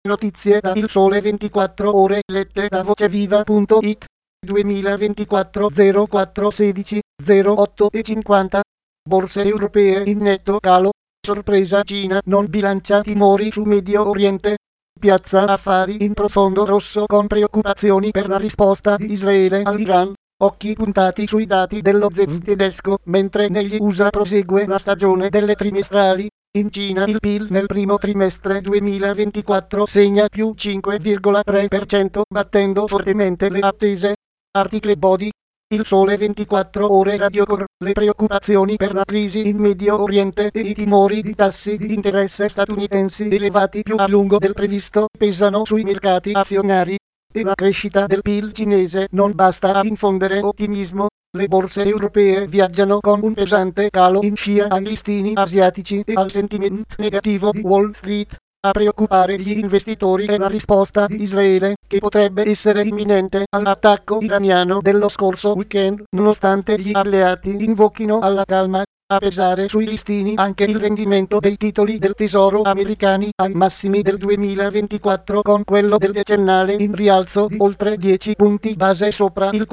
Notizie da Il Sole 24 Ore lette da voceviva.it 2024 04 16 08 e 50. Borse europee in netto calo. Sorpresa, Cina non bilancia timori su Medio Oriente. Piazza affari in profondo rosso con preoccupazioni per la risposta di Israele all'Iran. Occhi puntati sui dati dello ZEV tedesco, mentre negli USA prosegue la stagione delle trimestrali. In Cina il PIL nel primo trimestre 2024 segna più 5,3%, battendo fortemente le attese. Article Body. Il Sole 24 Ore Radiocor. Le preoccupazioni per la crisi in Medio Oriente e i timori di tassi di interesse statunitensi elevati più a lungo del previsto pesano sui mercati azionari. E la crescita del PIL cinese non basta a infondere ottimismo. Le borse europee viaggiano con un pesante calo in scia ai listini asiatici e al sentimento negativo di Wall Street. A preoccupare gli investitori è la risposta di Israele, che potrebbe essere imminente all'attacco iraniano dello scorso weekend, nonostante gli alleati invochino alla calma. A pesare sui listini anche il rendimento dei titoli del tesoro americani ai massimi del 2024, con quello del decennale in rialzo di oltre 10 punti base sopra il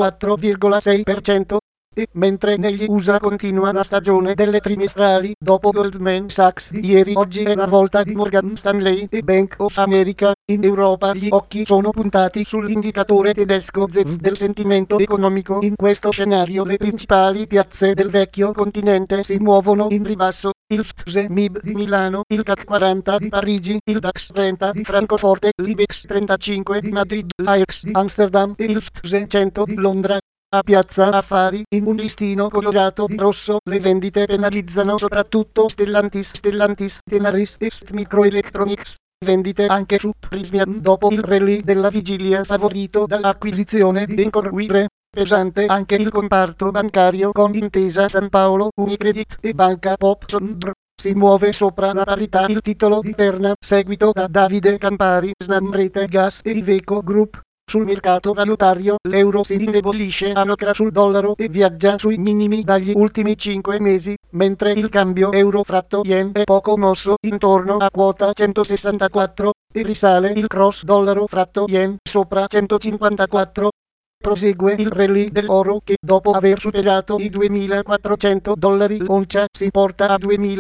4,6%. E mentre negli USA continua la stagione delle trimestrali, dopo Goldman Sachs di ieri, oggi è la volta di Morgan Stanley e Bank of America. In Europa gli occhi sono puntati sull'indicatore tedesco ZEV del sentimento economico. In questo scenario le principali piazze del vecchio continente si muovono in ribasso. Il FTSE MIB di Milano, il CAC 40 di Parigi, il DAX 30 di Francoforte, l'IBEX 35 di Madrid, l'AEX di Amsterdam e il FTSE 100 di Londra. A Piazza Affari, in un listino colorato di rosso, le vendite penalizzano soprattutto Stellantis, Tenaris e ST Microelectronics. Vendite anche su Prysmian dopo il rally della vigilia favorito dall'acquisizione di Encorwire. Pesante anche il comparto bancario con Intesa San Paolo, Unicredit e Banca Pop Sondr. Si muove sopra la parità il titolo di Terna, seguito da Davide Campari, Snam Rete Gas e Iveco Group. Sul mercato valutario l'euro si indebolisce a nocra sul dollaro e viaggia sui minimi dagli ultimi 5 mesi, mentre il cambio euro-yen è poco mosso intorno a quota 164 e risale il cross dollaro-yen sopra 154. Prosegue il rally dell'oro che dopo aver superato i $2.400 l'oncia si porta a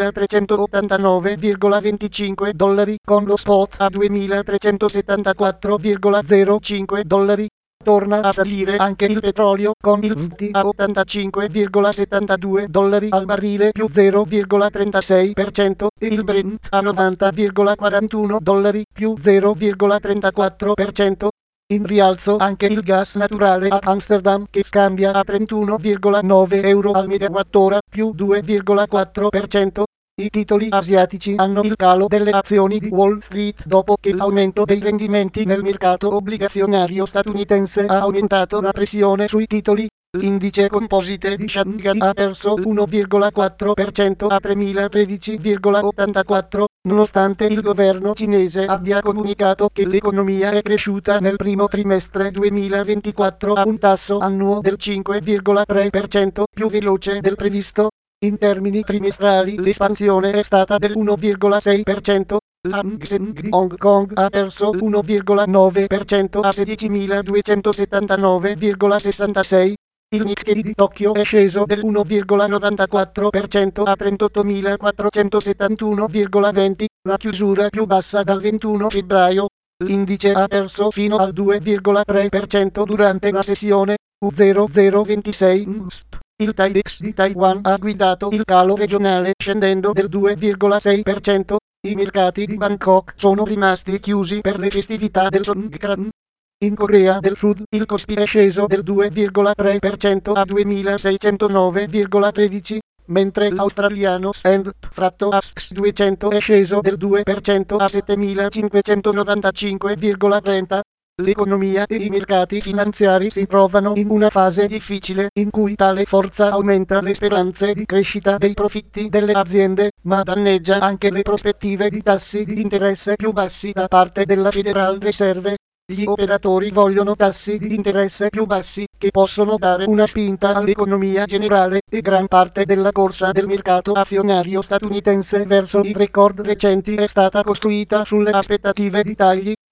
$2.389,25 con lo spot a $2.374,05. Torna a salire anche il petrolio con il WTI a $85,72 al barile più 0,36% e il Brent a $90,41 più 0,34%. In rialzo anche il gas naturale a Amsterdam che scambia a 31,9 euro al megawattora più 2,4%. I titoli asiatici hanno il calo delle azioni di Wall Street dopo che l'aumento dei rendimenti nel mercato obbligazionario statunitense ha aumentato la pressione sui titoli. L'indice composite di Shanghai ha perso l'1,4% a 3013,84, nonostante il governo cinese abbia comunicato che l'economia è cresciuta nel primo trimestre 2024 a un tasso annuo del 5,3%, più veloce del previsto. In termini trimestrali l'espansione è stata del 1,6%. L'Hang Seng di Hong Kong ha perso l'1,9% a 16.279,66. Il Nikkei di Tokyo è sceso dell'1,94% a 38.471,20, la chiusura più bassa dal 21 febbraio. L'indice ha perso fino al 2,3% durante la sessione U0026 MSP. Il TAIEX di Taiwan ha guidato il calo regionale scendendo del 2,6%. I mercati di Bangkok sono rimasti chiusi per le festività del Songkran. In Corea del Sud il Kospi è sceso del 2,3% a 2.609,13, mentre l'australiano S&P 200 è sceso del 2% a 7.595,30. L'economia e i mercati finanziari si trovano in una fase difficile in cui tale forza aumenta le speranze di crescita dei profitti delle aziende, ma danneggia anche le prospettive di tassi di interesse più bassi da parte della Federal Reserve. Gli operatori vogliono tassi di interesse più bassi, che possono dare una spinta all'economia generale, e gran parte della corsa del mercato azionario statunitense verso i record recenti è stata costruita sulle aspettative di tagli